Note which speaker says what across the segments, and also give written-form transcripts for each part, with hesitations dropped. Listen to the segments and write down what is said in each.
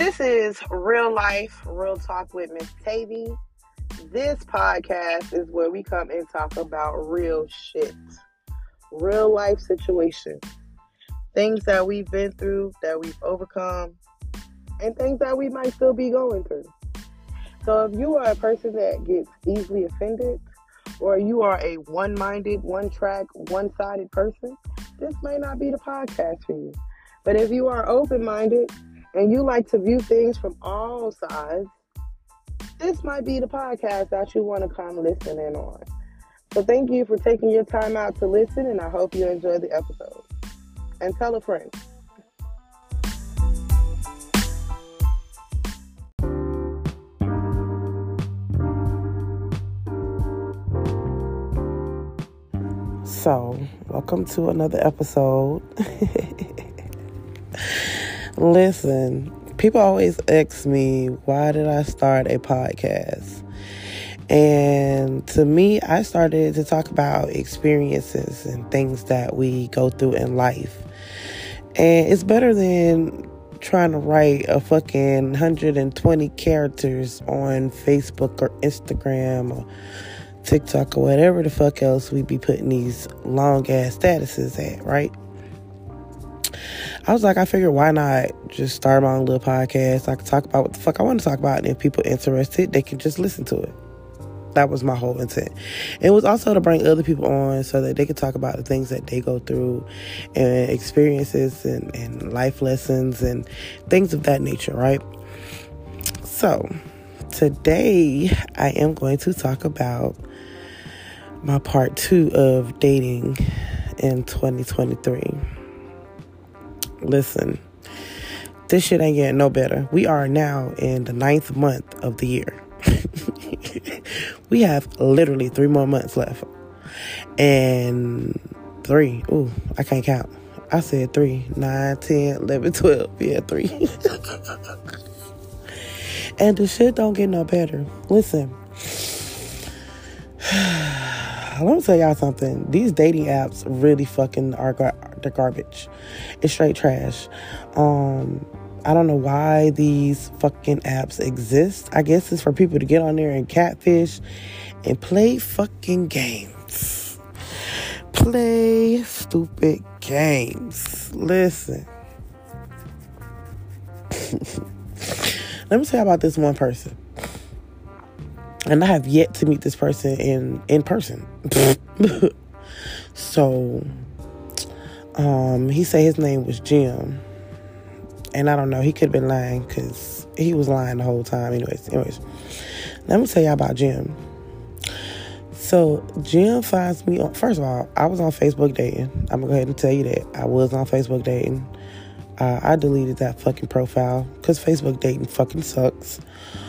Speaker 1: This is Real Life, Real Talk with Miss Tavy. This podcast is where we come and talk about real shit, real life situations, things that we've been through, that we've overcome, and things that we might still be going through. So if you are a person that gets easily offended, or you are a one-minded, one-track, one-sided person, this may not be the podcast for you. But if you are open-minded and you like to view things from all sides, this might be the podcast that you want to come listen in on. So thank you for taking your time out to listen, and I hope you enjoy the episode. And tell a friend. So, welcome to another episode. Listen, people always ask me, why did I start a podcast? And to me, I started to talk about experiences and things that we go through in life. And it's better than trying to write a fucking 120 characters on Facebook or Instagram or TikTok or whatever the fuck else we be putting these long ass statuses at, right? I was like, I figured why not just start my own little podcast? I can talk about what the fuck I want to talk about, and if people are interested, they can just listen to it. That was my whole intent. It was also to bring other people on so that they could talk about the things that they go through and experiences and life lessons and things of that nature, right? So today I am going to talk about my part 2 of dating in 2023. Listen, this shit ain't getting no better. We are now in the 9th month of the year. We have literally 3 more months left. And 3. Ooh, I can't count. I said 3, 9, 10, 11, 12. Yeah, 3. And the shit don't get no better. Listen. Let me tell y'all something. These dating apps really fucking are the garbage. It's straight trash. I don't know why these fucking apps exist. I guess it's for people to get on there and catfish and play fucking games. Play stupid games. Listen. Let me tell you about this one person. And I have yet to meet this person in person. So, he said his name was Jim. And I don't know, he could have been lying because he was lying the whole time. Anyways, let me tell y'all about Jim. So, Jim finds me on, first of all, I was on Facebook dating. I'm going to go ahead and tell you that. I was on Facebook dating. I deleted that fucking profile because Facebook dating fucking sucks.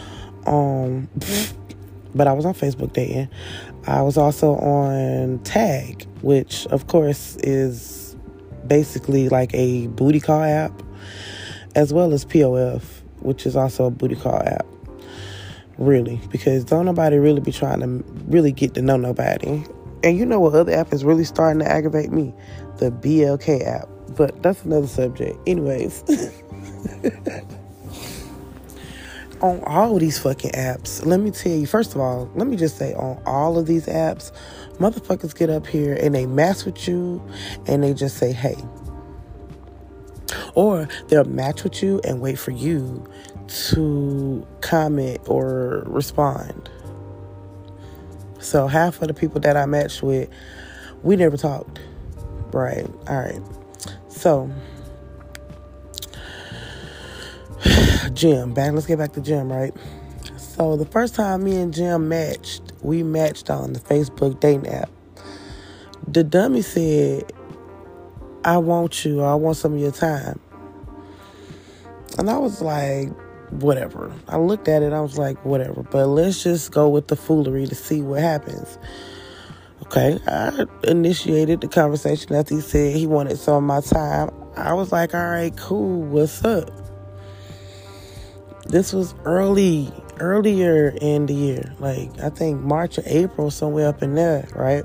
Speaker 1: But I was on Facebook dating. I was also on Tag, which, of course, is basically like a booty call app, as well as POF, which is also a booty call app. Really, because don't nobody really be trying to really get to know nobody. And you know what other app is really starting to aggravate me? The BLK app. But that's another subject. Anyways. On all of these fucking apps, let me tell you, first of all, let me just say, on all of these apps, motherfuckers get up here and they mess with you and they just say, hey. Or they'll match with you and wait for you to comment or respond. So half of the people that I matched with, we never talked. Right. All right. So Jim, let's get back to Jim, right? So the first time me and Jim matched, we matched on the Facebook dating app. The dummy said, I want you, or I want some of your time. And I was like, whatever. I looked at it, I was like, whatever. But let's just go with the foolery to see what happens. Okay, I initiated the conversation after he said he wanted some of my time. I was like, all right, cool, what's up? This was earlier in the year. Like, I think March or April, somewhere up in there, right?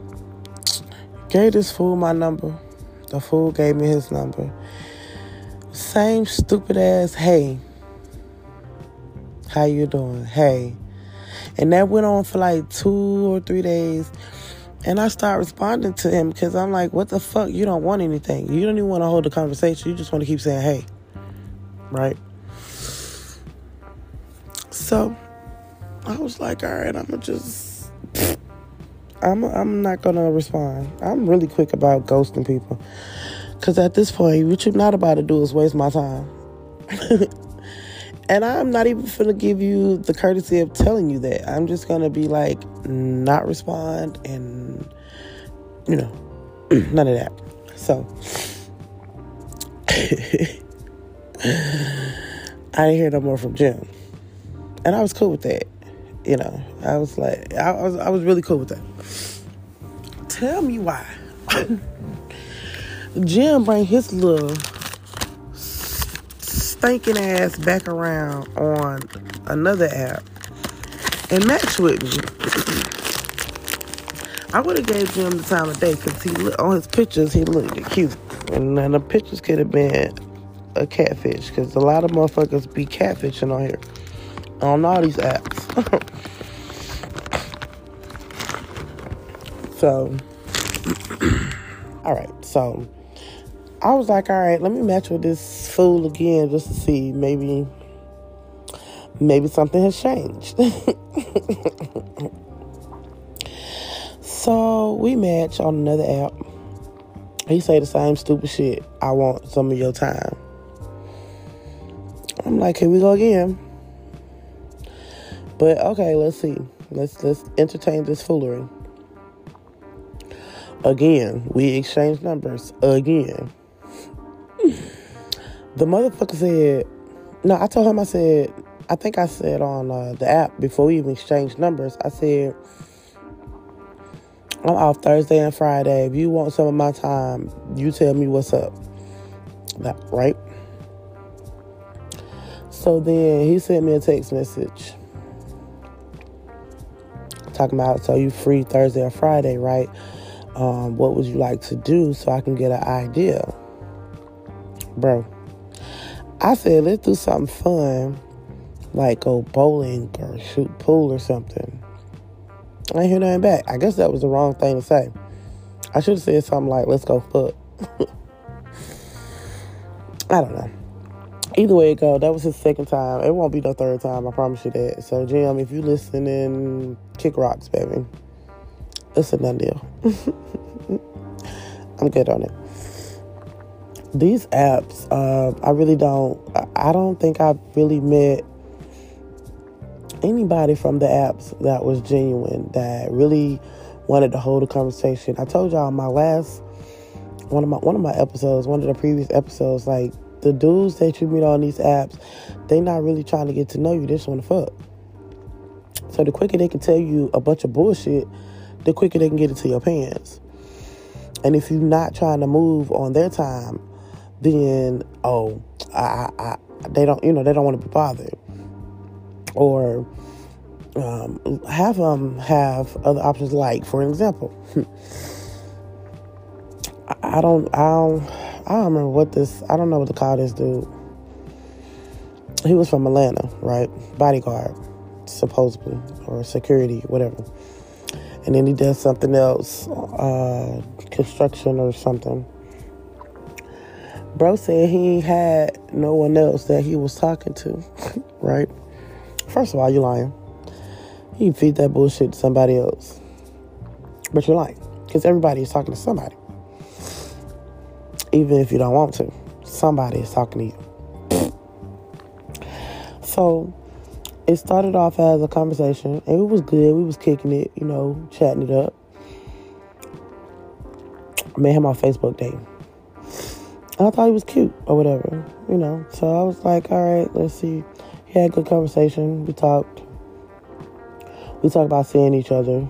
Speaker 1: Gave this fool my number. The fool gave me his number. Same stupid ass, hey, how you doing? Hey. And that went on for like 2 or 3 days. And I started responding to him because I'm like, what the fuck? You don't want anything. You don't even want to hold a conversation. You just want to keep saying, hey. Right? So I was like, all right, I'm not going to respond. I'm really quick about ghosting people. Because at this point, what you're not about to do is waste my time. And I'm not even finna give you the courtesy of telling you that. I'm just gonna be like, not respond and, none of that. So, I didn't hear no more from Jim. And I was cool with that. I was like, I was really cool with that. Tell me why. Jim bring his little stinking ass back around on another app and match with me. I would have gave Jim the time of day because on his pictures he looked cute, and then the pictures could have been a catfish because a lot of motherfuckers be catfishing on here on all these apps. So all right, so I was like, all right, let me match with this fool again just to see maybe something has changed. So we match on another app. He say the same stupid shit. I want some of your time. I'm like, here we go again. But okay, let's see. Let's entertain this foolery. Again, we exchange numbers again. The motherfucker said, no, I told him, I think I said on the app before we even exchanged numbers, I said, I'm off Thursday and Friday. If you want some of my time, you tell me what's up. That, right? So then he sent me a text message talking about, so you free Thursday or Friday, right? What would you like to do so I can get an idea? Bro, I said, let's do something fun, like go bowling or shoot pool or something. I ain't hear nothing back. I guess that was the wrong thing to say. I should have said something like, let's go fuck. I don't know. Either way it go, that was his second time. It won't be no third time, I promise you that. So, Jim, if you listening, kick rocks, baby. It's a done deal. I'm good on it. These apps, I don't think I've really met anybody from the apps that was genuine, that really wanted to hold a conversation. I told y'all my last, one of my episodes, one of the previous episodes, like, the dudes that you meet on these apps, they not really trying to get to know you. They just want to fuck. So the quicker they can tell you a bunch of bullshit, the quicker they can get into your pants. And if you're not trying to move on their time, then, they don't want to be bothered. Or have them have other options, like, for an example, I don't remember I don't know what to call this dude. He was from Atlanta, right? Bodyguard, supposedly, or security, whatever. And then he does something else, construction or something. Bro said he had no one else that he was talking to, right? First of all, you're lying. You can feed that bullshit to somebody else. But you're lying. Because everybody is talking to somebody. Even if you don't want to. Somebody is talking to you. So, it started off as a conversation. And it was good. We was kicking it, chatting it up. I met him on Facebook dating. I thought he was cute or whatever, So I was like, all right, let's see. He had a good conversation. We talked about seeing each other.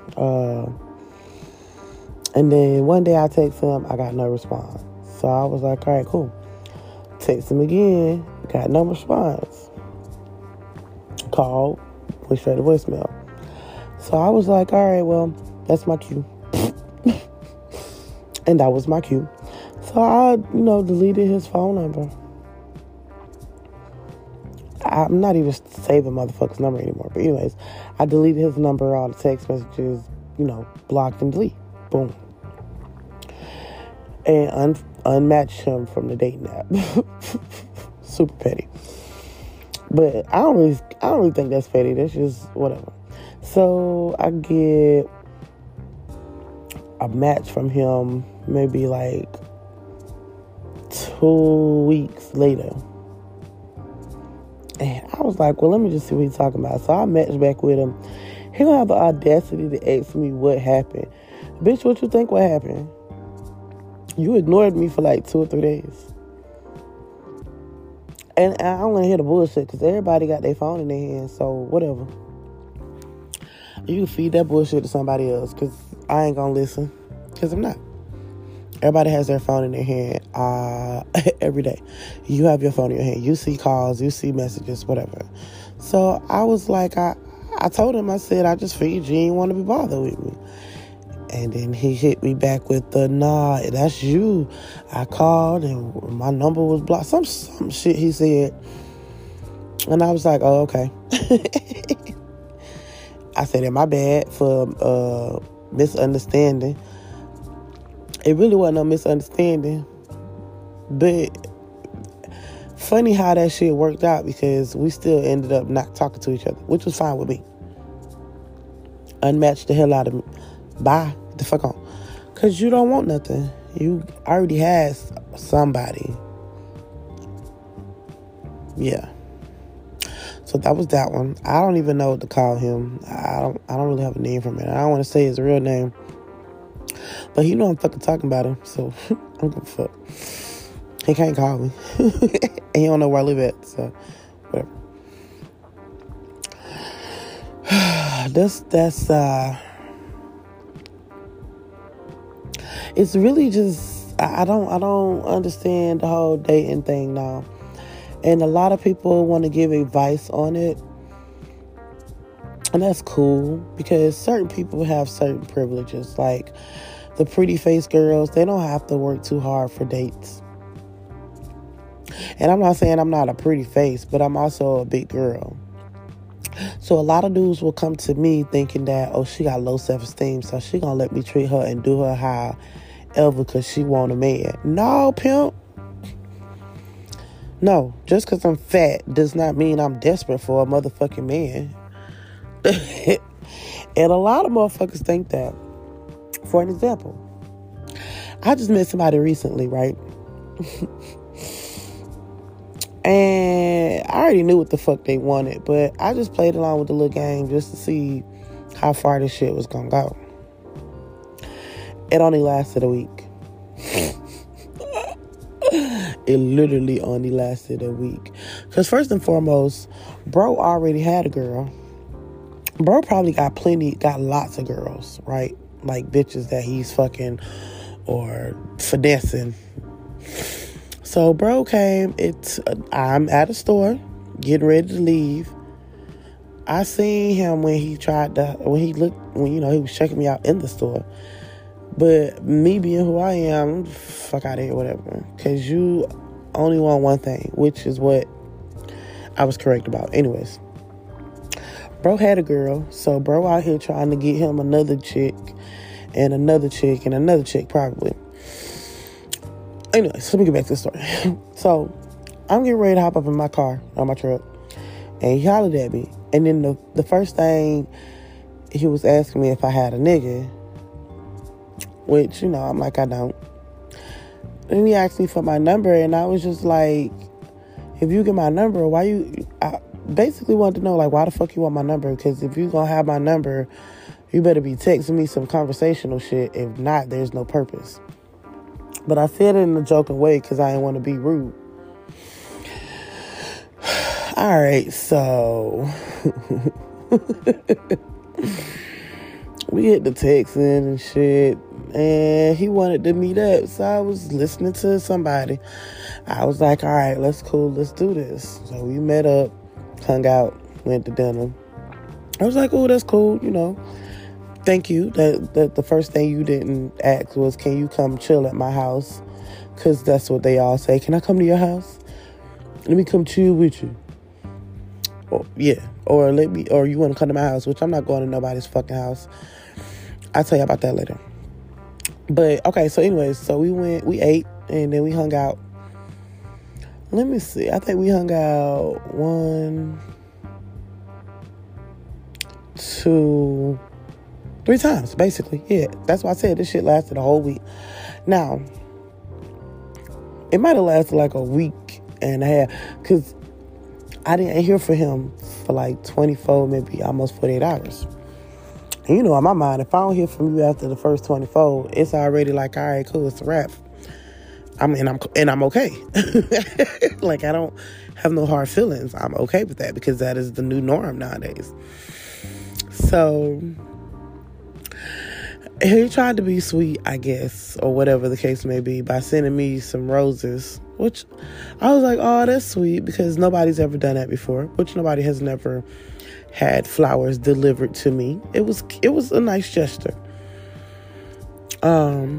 Speaker 1: And then one day I text him, I got no response. So I was like, all right, cool. Text him again, got no response. Called, went straight to voicemail. So I was like, all right, well, that's my cue. And that was my cue. So I, deleted his phone number. I'm not even saving motherfucker's number anymore. But anyways, I deleted his number, all the text messages, blocked and delete. Boom. And unmatched him from the dating app. Super petty. But I don't really think that's petty. That's just whatever. So I get a match from him maybe like 2 weeks later. And I was like, well, let me just see what he's talking about. So I matched back with him. He don't have the audacity to ask me what happened. Bitch, what you think what happened? You ignored me for like 2 or 3 days. And I don't want to hear the bullshit because everybody got their phone in their hands. So whatever. You can feed that bullshit to somebody else because I ain't going to listen. Because I'm not. Everybody has their phone in their hand every day. You have your phone in your hand. You see calls, you see messages, whatever. So I was like, I told him, I said, I just figured you didn't want to be bothered with me. And then he hit me back with the, nah, that's you. I called and my number was blocked. Some shit he said. And I was like, oh, okay. I said, my bad for misunderstanding. It really wasn't no misunderstanding. But funny how that shit worked out because we still ended up not talking to each other, which was fine with me. Unmatched the hell out of me. Bye. The fuck on. Because you don't want nothing. You already had somebody. Yeah. So that was that one. I don't even know what to call him. I don't really have a name for him. I don't want to say his real name. But he know I'm fucking talking about him. So I'm gonna fuck. He can't call me. And he don't know where I live at. So whatever. That's it's really just I don't understand the whole dating thing now. And a lot of people want to give advice on it. And that's cool because certain people have certain privileges. Like the pretty face girls, they don't have to work too hard for dates. And I'm not saying I'm not a pretty face, but I'm also a big girl. So a lot of dudes will come to me thinking that, oh, she got low self-esteem, so she gonna let me treat her and do her however because she want a man. No, pimp. No, just because I'm fat does not mean I'm desperate for a motherfucking man. And a lot of motherfuckers think that. For an example, I just met somebody recently, right? And I already knew what the fuck they wanted, but I just played along with the little game just to see how far this shit was gonna go. It only lasted a week. It literally only lasted a week. Because first and foremost, bro already had a girl. Bro probably got lots of girls, right? Like bitches that he's fucking or finessing. So bro came, I'm at a store, getting ready to leave. I seen him when he was checking me out in the store. But me being who I am, fuck out of here, whatever. Because you only want one thing, which is what I was correct about. Anyways, bro had a girl, so bro out here trying to get him another chick and another chick and another chick probably. Anyways, let me get back to the story. So, I'm getting ready to hop up in my car, on my truck, and he hollered at me. And then the first thing, he was asking me if I had a nigga, which, I'm like, I don't. And he asked me for my number, and I was just like, if you get my number, I basically wanted to know, like, why the fuck you want my number? Because if you gonna have my number, you better be texting me some conversational shit. If not, there's no purpose. But I said it in a joking way because I didn't want to be rude. All right, so we hit the texting and shit, and he wanted to meet up. So I was listening to somebody. I was like, all right, let's do this. So we met up, hung out, went to dinner. I was like, oh, that's cool, Thank you. That the first thing you didn't ask was, can you come chill at my house? Because that's what they all say. Can I come to your house? Let me come chill with you. or let me, or you want to come to my house, which I'm not going to nobody's fucking house. I'll tell you about that later. But okay, so anyways, so we ate, and then we hung out. Let me see. I think we hung out 1, 2, 3 times, basically. Yeah, that's why I said this shit lasted a whole week. Now, it might have lasted like a week and a half, because I didn't hear from him for like 24, maybe almost 48 hours. And you know, in my mind, if I don't hear from you after the first 24, it's already like, all right, cool, it's a wrap. I'm okay. Like, I don't have no hard feelings. I'm okay with that, because that is the new norm nowadays. So he tried to be sweet, I guess, or whatever the case may be, by sending me some roses, which I was like, oh, that's sweet, because nobody's ever done that before, which nobody has never had flowers delivered to me. It was a nice gesture. I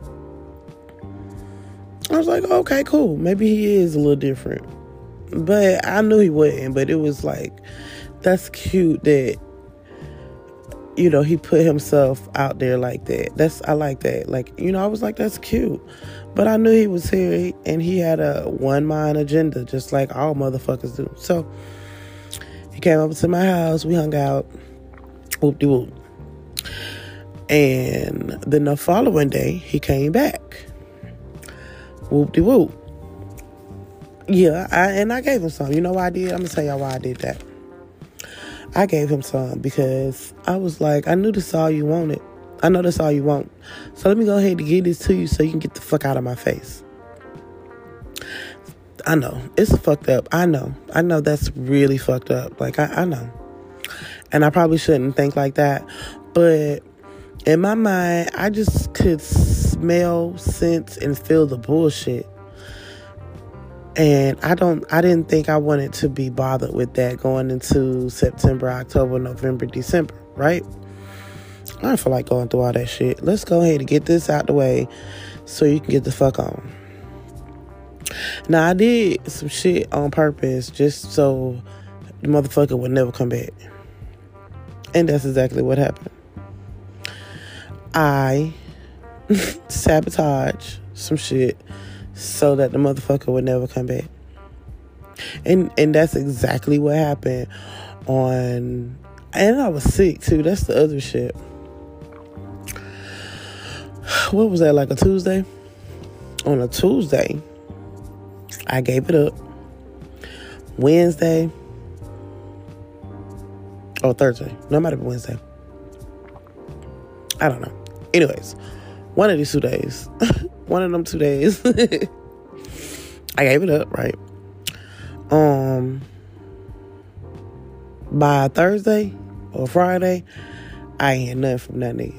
Speaker 1: was like, okay, cool. Maybe he is a little different. But I knew he wasn't. But it was like, that's cute that, you know, he put himself out there like that. I like that. Like, you know, I was like, that's cute. But I knew he was here, and he had a one-mind agenda, just like all motherfuckers do. So he came over to my house. We hung out. Whoop-de-whoop. And then the following day, he came back. Whoop-de-whoop. Yeah, I gave him some. You know why I did? I'm going to tell y'all why I did that. I gave him some because I was like, I knew this is all you wanted. I know that's all you want. So let me go ahead and give this to you so you can get the fuck out of my face. I know. It's fucked up. I know that's really fucked up. Like, I know. And I probably shouldn't think like that. But in my mind, I just could smell, sense, and feel the bullshit. And I didn't think I wanted to be bothered with that going into September, October, November, December, right? I don't feel like going through all that shit. Let's go ahead and get this out the way so you can get the fuck on. Now, I did some shit on purpose just so the motherfucker would never come back. And that's exactly what happened. I sabotage some shit so that the motherfucker would never come back. And that's exactly what happened and I was sick too. That's the other shit. What was that, like a Tuesday? On a Tuesday, I gave it up. Wednesday or Thursday. No, it might have been Wednesday. I don't know. Anyways, one of these 2 days. One of them 2 days. I gave it up, right? By Thursday or Friday, I ain't had nothing from that nigga.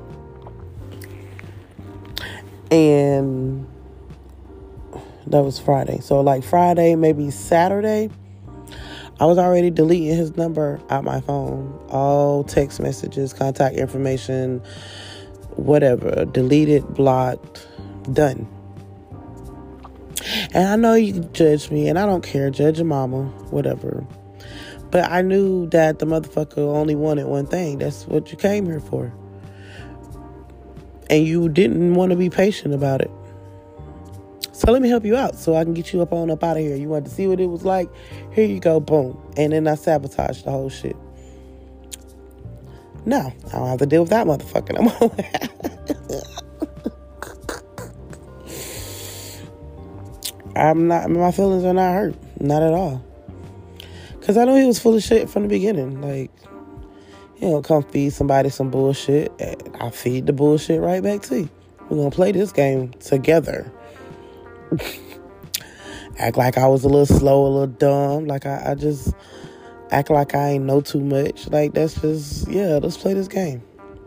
Speaker 1: And that was Friday. So like Friday, maybe Saturday, I was already deleting his number out my phone. All text messages, contact information, whatever. Deleted, blocked, done. And I know you can judge me, and I don't care. Judge your mama, whatever. But I knew that the motherfucker only wanted one thing. That's what you came here for. And you didn't want to be patient about it. So let me help you out so I can get you up out of here. You wanted to see what it was like? Here you go, boom. And then I sabotaged the whole shit. No, I don't have to deal with that motherfucker no more. My feelings are not hurt. Not at all. Because I know he was full of shit from the beginning. Like, you know, come feed somebody some bullshit. I feed the bullshit right back to you. We're going to play this game together. Act like I was a little slow, a little dumb. Like, I just act like I ain't know too much. Like, that's just, yeah, let's play this game.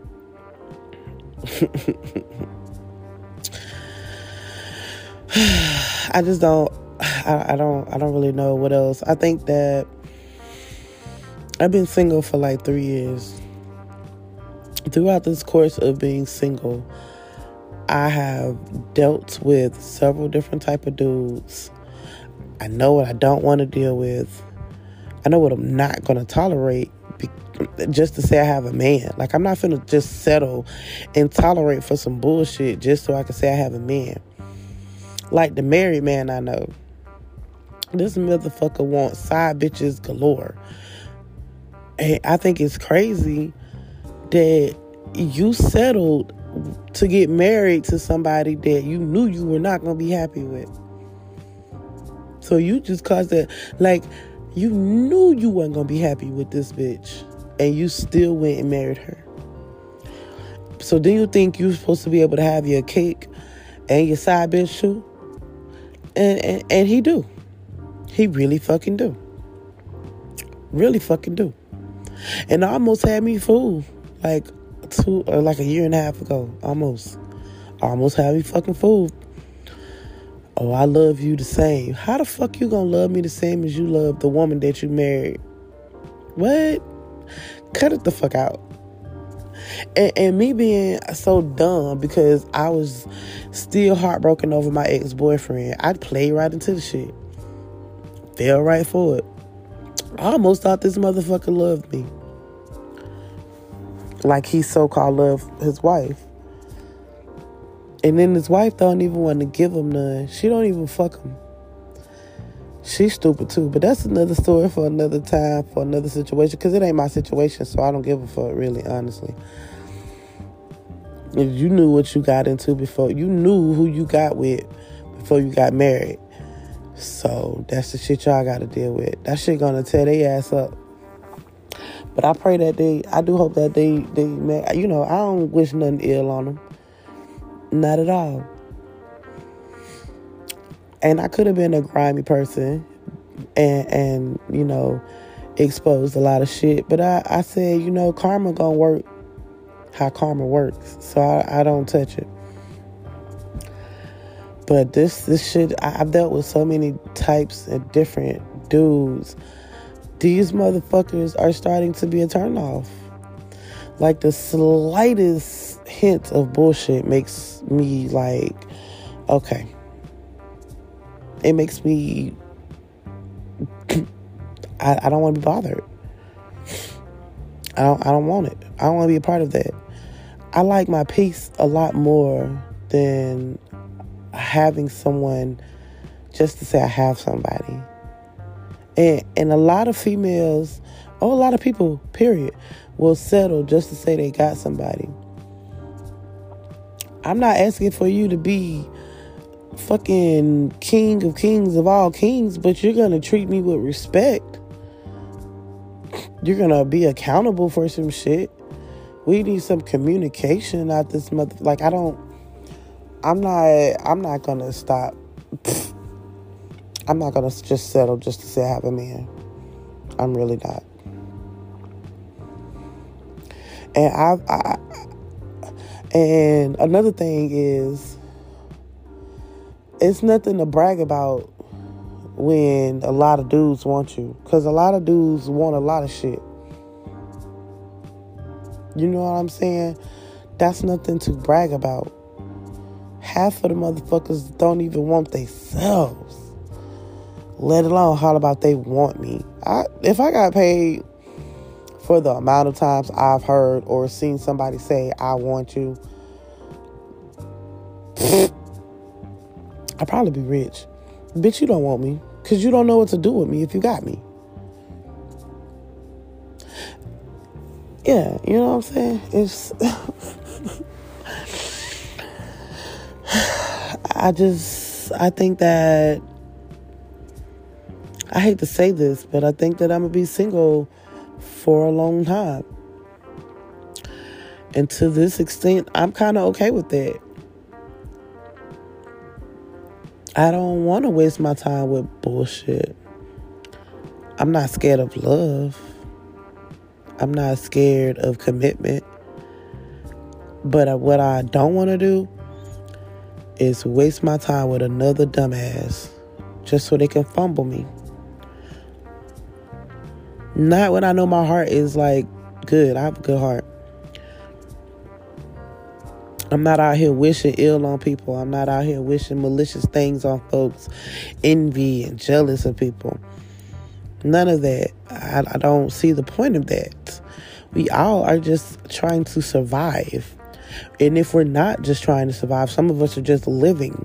Speaker 1: I just don't, I don't really know what else. I think that I've been single for like 3 years. Throughout this course of being single, I have dealt with several different type of dudes. I know what I don't want to deal with. I know what I'm not going to tolerate just to say I have a man. Like, I'm not finna just settle and tolerate for some bullshit just so I can say I have a man. Like the married man I know. This motherfucker wants side bitches galore. And I think it's crazy that you settled to get married to somebody that you knew you were not going to be happy with. So you just caused that, like, you knew you weren't going to be happy with this bitch, and you still went and married her. So then you think you're supposed to be able to have your cake and your side bitch too? And he do. He really fucking do. Really fucking do. And almost had me fooled. Like a year and a half ago. Almost had me fucking fooled. Oh, I love you the same. How the fuck you gonna love me the same as you love the woman that you married? What? Cut it the fuck out. And me being so dumb because I was still heartbroken over my ex-boyfriend, I played right into the shit. Fell right for it. I almost thought this motherfucker loved me. Like he so-called loved his wife. And then his wife don't even want to give him none. She don't even fuck him. She's stupid too. But that's another story for another time, for another situation. Because it ain't my situation, so I don't give a fuck, really, honestly. If you knew what you got into before, you knew who you got with before you got married. So that's the shit y'all got to deal with. That shit gonna tear their ass up. But I pray that I do hope that they you know, I don't wish nothing ill on them. Not at all. And I could have been a grimy person and you know, exposed a lot of shit. But I said, you know, karma gonna work how karma works. So I don't touch it. But this shit, I've dealt with so many types of different dudes. These motherfuckers are starting to be a turnoff. Like the slightest hint of bullshit makes me like, okay. It makes me, I don't want to be bothered. I don't want it. I don't want to be a part of that. I like my peace a lot more than having someone just to say I have somebody. And a lot of females, or a lot of people, period, will settle just to say they got somebody. I'm not asking for you to be fucking king of kings of all kings, but you're going to treat me with respect. You're going to be accountable for some shit. We need some communication out this mother. Like, I'm not going to stop. I'm not going to just settle just to say I have a man. I'm really not. And and another thing is, it's nothing to brag about when a lot of dudes want you. Because a lot of dudes want a lot of shit. You know what I'm saying? That's nothing to brag about. Half of the motherfuckers don't even want themselves. Let alone holler about they want me. If I got paid for the amount of times I've heard or seen somebody say, I want you, I'd probably be rich. Bitch, you don't want me. Because you don't know what to do with me if you got me. Yeah, you know what I'm saying? It's... I think that... I hate to say this, but I think that I'm going to be single for a long time. And to this extent, I'm kind of okay with that. I don't want to waste my time with bullshit. I'm not scared of love. I'm not scared of commitment. But what I don't want to do is waste my time with another dumbass just so they can fumble me. Not when I know my heart is like good. I have a good heart. I'm not out here wishing ill on people. I'm not out here wishing malicious things on folks. Envy and jealous of people. None of that. I don't see the point of that. We all are just trying to survive. And if we're not just trying to survive, some of us are just living.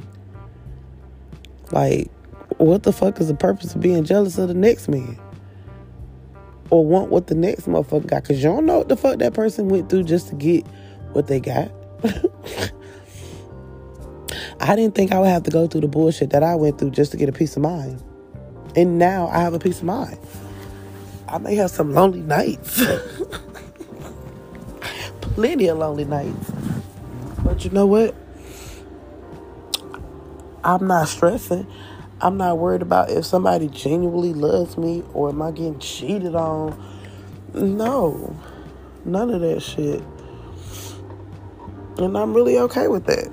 Speaker 1: Like, what the fuck is the purpose of being jealous of the next man? Or want what the next motherfucker got? Because you don't know what the fuck that person went through just to get what they got. I didn't think I would have to go through the bullshit that I went through just to get a peace of mind. And now I have a peace of mind. I may have some lonely nights. Plenty of lonely nights. But you know what? I'm not stressing. I'm not worried about if somebody genuinely loves me or am I getting cheated on. No. None of that shit. And I'm really okay with that.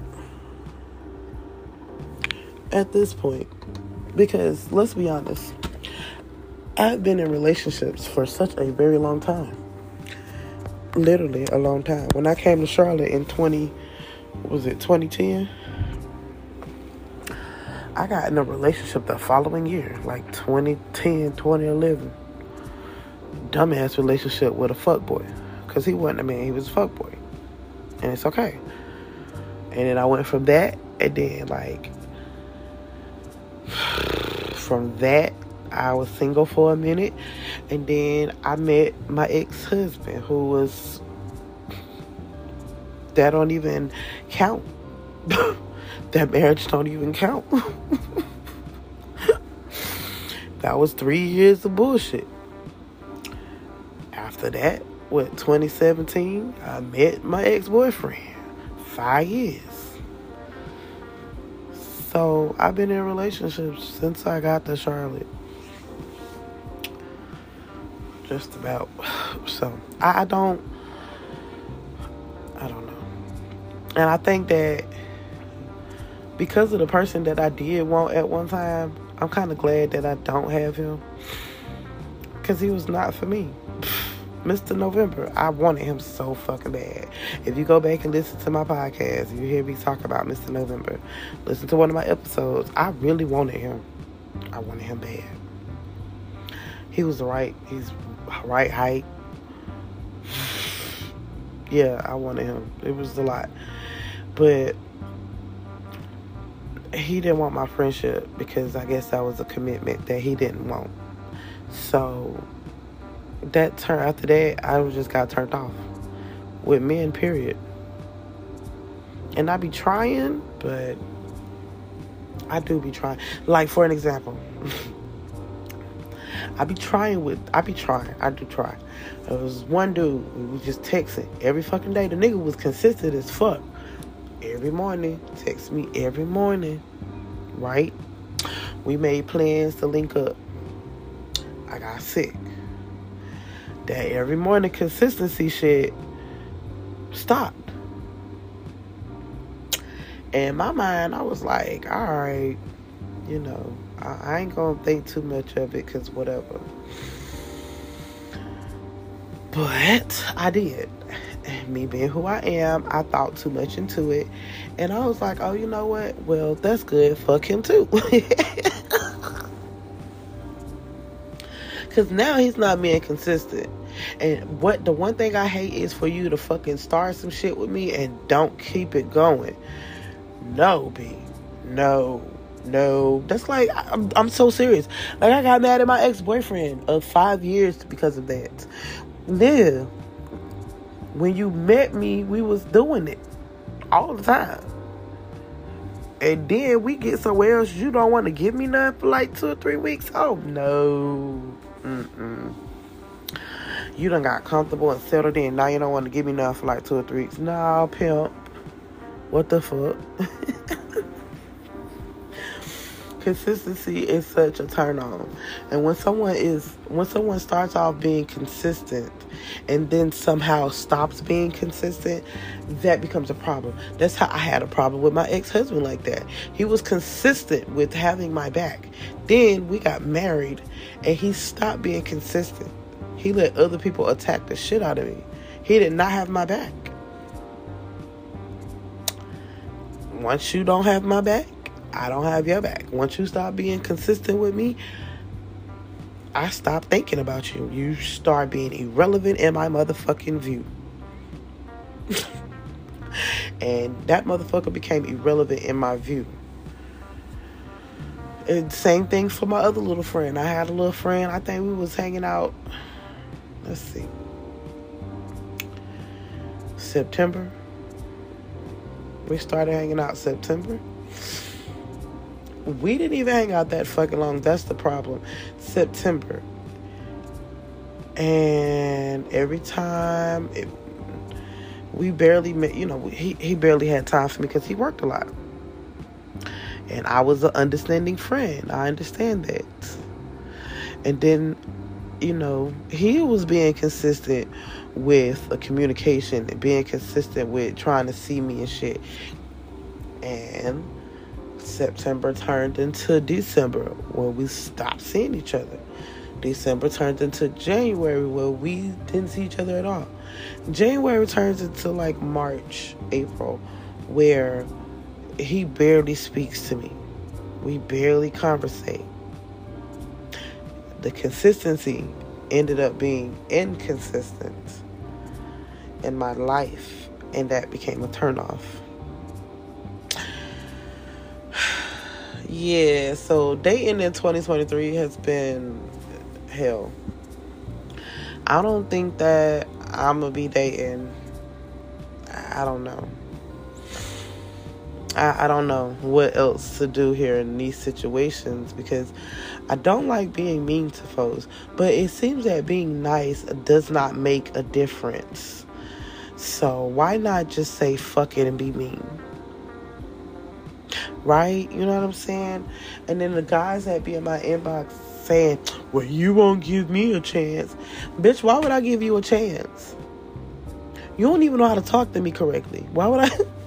Speaker 1: At this point. Because, let's be honest. I've been in relationships for such a very long time. Literally a long time. When I came to Charlotte in 2010? I got in a relationship the following year, like 2010, 2011. Dumbass relationship with a fuckboy. Because he wasn't a man, he was a fuckboy. And it's okay. And then I went from that, and then from that, I was single for a minute. And then I met my ex-husband, who was... That don't even count. That marriage don't even count. That was 3 years of bullshit. After that, 2017, I met my ex-boyfriend. 5 years. So, I've been in relationships since I got to Charlotte. Just about. So, I don't know. And I think that because of the person that I did want at one time, I'm kind of glad that I don't have him. Because he was not for me. Mr. November, I wanted him so fucking bad. If you go back and listen to my podcast, you hear me talk about Mr. November. Listen to one of my episodes. I really wanted him. I wanted him bad. He's right height. Yeah, I wanted him. It was a lot. But he didn't want my friendship because I guess that was a commitment that he didn't want. So after that, I just got turned off with men, period. And I be trying, but I do be trying. Like, for an example, I do try. There was one dude, we was just texting every fucking day. The nigga was consistent as fuck. Every morning, text me every morning, right? We made plans to link up. I got sick. That every morning consistency shit stopped. In my mind, I was like, alright, I ain't gonna think too much of it, because whatever. But I did. Me being who I am, I thought too much into it. And I was like, oh, you know what? Well, that's good. Fuck him too. Because now he's not being consistent. And the one thing I hate is for you to fucking start some shit with me and don't keep it going. No, B. No. That's like, I'm so serious. Like, I got mad at my ex-boyfriend of 5 years because of that. Yeah. When you met me, we was doing it all the time. And then we get somewhere else, you don't want to give me nothing for like 2 or 3 weeks? Oh, no. You done got comfortable and settled in. Now you don't want to give me nothing for like 2 or 3 weeks. Nah, pimp. What the fuck? Consistency is such a turn on. And when someone starts off being consistent and then somehow stops being consistent, that becomes a problem. That's how I had a problem with my ex-husband like that. He was consistent with having my back. Then we got married and he stopped being consistent. He let other people attack the shit out of me. He did not have my back. Once you don't have my back, I don't have your back. Once you stop being consistent with me, I stopped thinking about you. You start being irrelevant in my motherfucking view. And that motherfucker became irrelevant in my view. And same thing for my other little friend. I had a little friend. I think we was hanging out. Let's see. September. We started hanging out September. We didn't even hang out that fucking long. That's the problem. September. And every time we barely met, he barely had time for me because he worked a lot. And I was an understanding friend. I understand that. And then, he was being consistent with a communication and being consistent with trying to see me and shit. And September turned into December where we stopped seeing each other. December turned into January where we didn't see each other at all. January turns into like March, April, where he barely speaks to me. We barely conversate. The consistency ended up being inconsistent in my life, and that became a turnoff. Yeah, so dating in 2023 has been hell. I don't think that I'm gonna be dating. I don't know. I don't know what else to do here in these situations because I don't like being mean to folks. But it seems that being nice does not make a difference. So why not just say fuck it and be mean? Right? You know what I'm saying? And then the guys that be in my inbox saying, well, you won't give me a chance. Bitch, why would I give you a chance? You don't even know how to talk to me correctly. Why would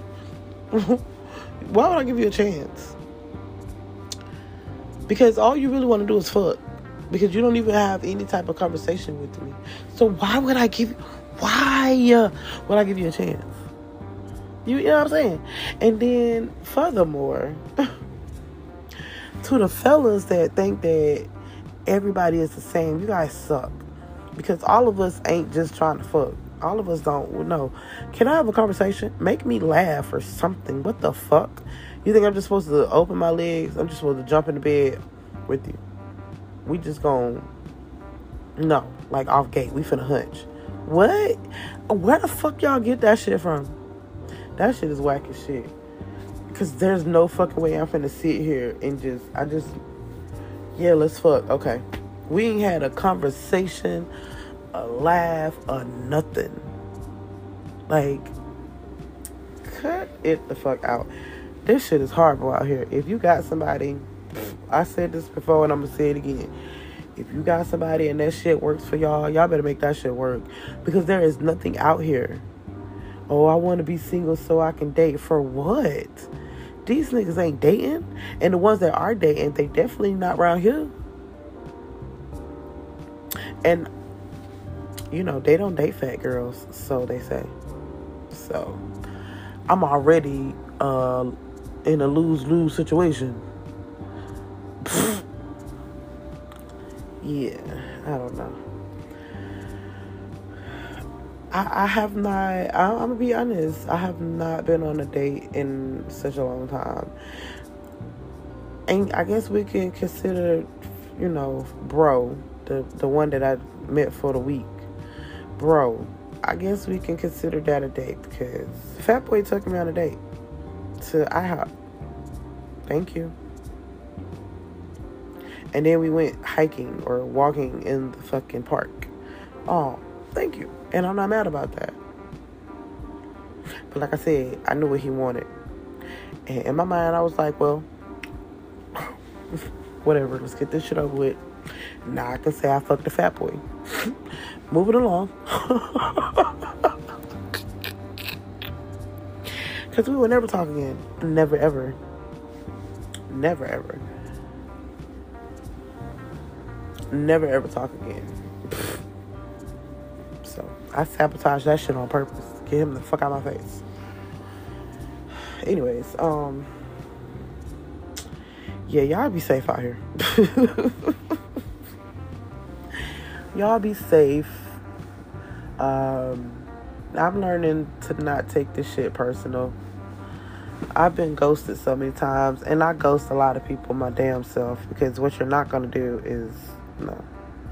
Speaker 1: I give you a chance? Because all you really want to do is fuck. Because you don't even have any type of conversation with me. So why would I give you a chance? You know what I'm saying? And then furthermore, to the fellas that think that everybody is the same, you guys suck. Because all of us ain't just trying to fuck. All of us don't know. Can I have a conversation? Make me laugh or something. What the fuck? You think I'm just supposed to open my legs? I'm just supposed to jump in the bed with you? We just gonna... No. Like off gate. We finna hunch. What? Where the fuck y'all get that shit from? That shit is whack as shit. Because there's no fucking way I'm finna sit here and yeah, let's fuck. Okay. We ain't had a conversation, a laugh, or nothing. Like, cut it the fuck out. This shit is horrible out here. If you got somebody, I said this before and I'm gonna say it again. If you got somebody and that shit works for y'all better make that shit work. Because there is nothing out here. Oh, I want to be single so I can date. For what? These niggas ain't dating. And the ones that are dating, they definitely not around here. And, they don't date fat girls, so they say. So, I'm already in a lose-lose situation. Yeah, I don't know. I have not, I'm going to be honest, I have not been on a date in such a long time. And I guess we can consider, bro, the one that I met for the week. Bro, I guess we can consider that a date because Fat Boy took me on a date to IHOP. Thank you. And then we went hiking or walking in the fucking park. Oh, thank you. And I'm not mad about that. But like I said, I knew what he wanted. And in my mind, I was like, well, whatever. Let's get this shit over with. Now I can say I fucked the Fat Boy. Moving along. Because we will never talk again. Never, ever. Never, ever. Never, ever talk again. So, I sabotaged that shit on purpose. Get him the fuck out of my face. Anyways, yeah, y'all be safe out here. Y'all be safe. I'm learning to not take this shit personal. I've been ghosted so many times, and I ghost a lot of people my damn self, because what you're not gonna do is no.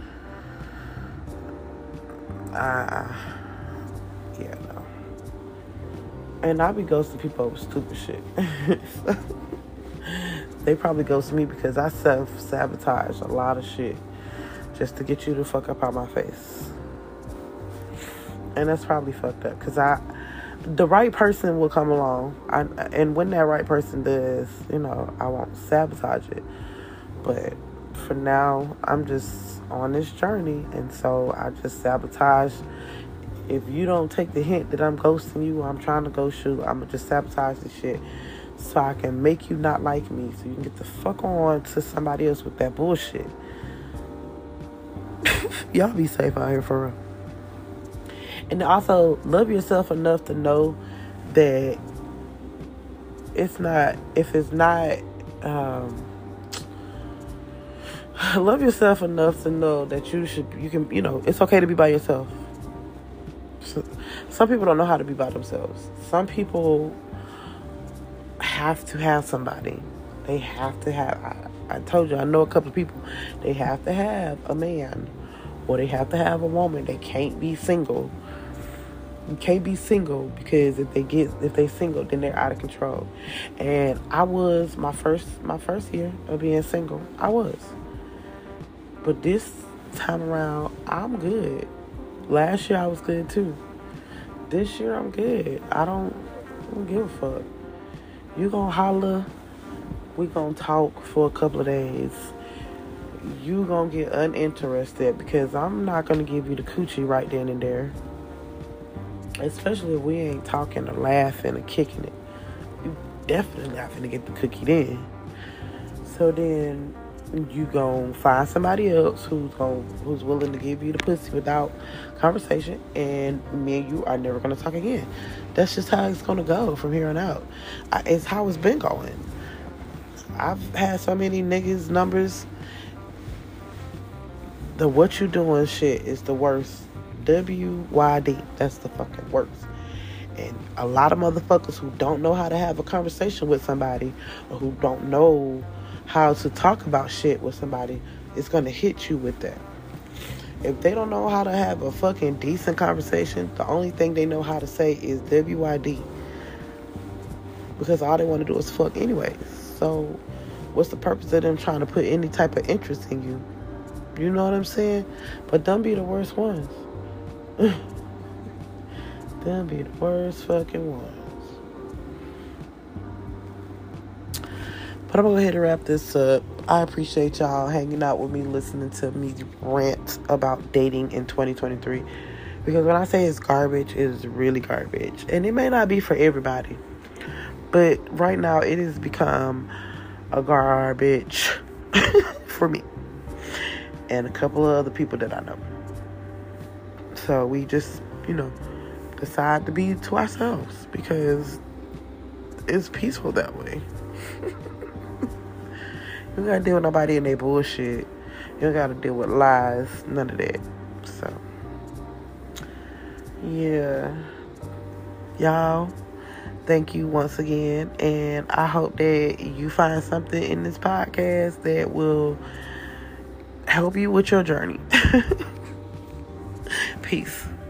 Speaker 1: Yeah, no. And I be ghosting people over stupid shit. So, they probably ghost me because I self-sabotage a lot of shit just to get you to fuck up out my face. And that's probably fucked up, because the right person will come along. And when that right person does, I won't sabotage it. But for now, I'm just on this journey, and so I just sabotage. If you don't take the hint that I'm ghosting you, or I'm trying to ghost you, I'm gonna just sabotage the shit so I can make you not like me, so you can get the fuck on to somebody else with that bullshit. Y'all be safe out here for real. And also, love yourself enough to know that love yourself enough to know that you can, it's okay to be by yourself. Some people don't know how to be by themselves. Some people have to have somebody. They have to have, I told you, I know a couple of people, they have to have a man, or they have to have a woman. They can't be single. You can't be single, because if they single, then they're out of control. And I was my first year of being single. I was. But this time around, I'm good. Last year I was good too. This year I'm good. I don't give a fuck. You gonna holler, we gonna talk for a couple of days. You gonna get uninterested, because I'm not gonna give you the coochie right then and there. Especially if we ain't talking or laughing or kicking it. You definitely not finna get the cookie then. So then you gon' find somebody else who's willing to give you the pussy without conversation, and me and you are never gonna talk again. That's just how it's gonna go from here on out. It's how it's been going. I've had so many niggas' numbers. The what you doing shit is the worst. WYD. That's the fucking worst. And a lot of motherfuckers who don't know how to have a conversation with somebody, or who don't know how to talk about shit with somebody, is going to hit you with that. If they don't know how to have a fucking decent conversation, the only thing they know how to say is WYD. Because all they want to do is fuck anyways. So what's the purpose of them trying to put any type of interest in you? You know what I'm saying? But them be the worst ones. Them be the worst fucking ones. But I'm gonna go ahead and wrap this up. I appreciate y'all hanging out with me, listening to me rant about dating in 2023. Because when I say it's garbage, it is really garbage. And it may not be for everybody. But right now, it has become a garbage for me. And a couple of other people that I know. So we just, decide to be to ourselves, because it's peaceful that way. You don't gotta deal with nobody in their bullshit. You don't gotta deal with lies. None of that. So, yeah. Y'all, thank you once again. And I hope that you find something in this podcast that will help you with your journey. Peace.